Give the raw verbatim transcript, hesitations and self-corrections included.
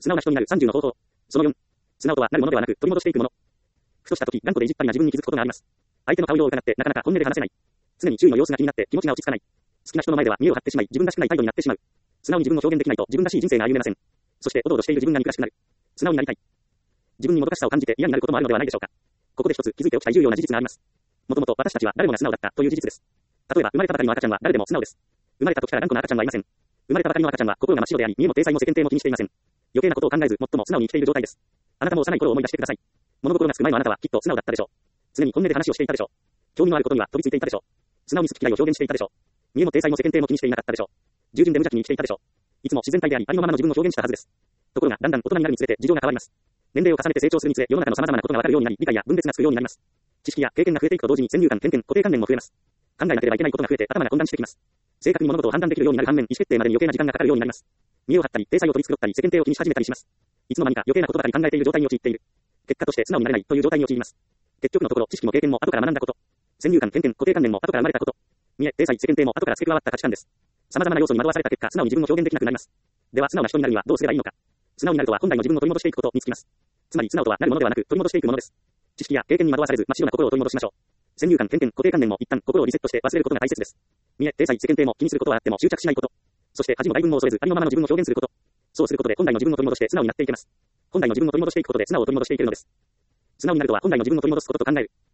素直な人になるさんじゅうの方法。そのよん。素直とはなるものではなく取り戻していくもの。ふとした時、頑固で意地っ張りな自分に気づくことがあります。相手の顔色を伺ってなかなか本音で話せない。常に周囲の様子が気になって気持ちが落ち着かない。好きな人の前では見栄を張ってしまい、自分らしくない態度になってしまう。素直に自分を表現できないと自分らしい人生が歩めません。そして、おどおどしている自分が憎らしくなる。素直になりたい。自分にもどかしさを感じて嫌になることもあるのではないでしょうか。ここで一つ気づいておきたい重要な事実があります。もともと私たちは誰もが素直だったという事実です。例えば、生まれたばかりの赤ちゃんは誰でも素直です。生まれた時から頑固な赤ちゃんはいません。生まれたばかりの赤ちゃんは心が真っ白であり、見栄も体裁も世間体も気にしていません。余計なことを考えず、最も素直に生きている状態です。あなたも幼い頃を思い出してください。物心がつく前のあなたはきっと素直だったでしょう。常に本音で話をしていたでしょう。興味のあることには飛びついていたでしょう。素直に好き嫌いを表現していたでしょう。見栄も体裁も世間体も気にしていなかったでしょう。従順で無邪気に生きていたでしょう。いつも自然体であり、ありのままの自分を表現したはずです。ところが、だんだん大人になるにつれて事情が変わります。年齢を重ねて成長するにつれ、世の中の様々なことがわかるようになり、理解や分別がつくようになります。知識や経験が増えていくと同時に先入観、偏見、固定観念も増えます。考えなければいけないことが増えて頭が混乱してきます。正確に物事を判断できるようになる反面、意思決定までに余計な時間がかかるようになります。見栄を張ったり、体裁を取り繕ったり、世間体を気にし始めたりします。いつの間にか余計なことばかり考えている状態に陥っている。結果として素直になれないという状態に陥ります。結局のところ、知識も経験も後から学んだこと。先入観、偏見、固定観念も後から生まれたこと。見栄、体裁、世間体も後から付け加わった価値観です。様々な要素に惑わされた結果、素直に自分を表現できなくなります。では、素直な人になるにはどうすればいいのか。素直になるとは本来の自分を取り戻していくことにつきます。つまり素直とはなるものではなく取り戻していくものです。知識や経験に惑わされず真っ白な心を取り戻しましょう。先入観、偏見、固定観念も一旦心をリセットして忘れることが大切です。見栄、体裁、世間体も気にすることはあっても執着しないこと。そして恥も外分も恐れずありのままの自分を表現すること。そうすることで本来の自分を取り戻して素直になっていけます。本来の自分を取り戻していくことで素直を取り戻していけるのです。素直になるとは本来の自分を取り戻すことと考える。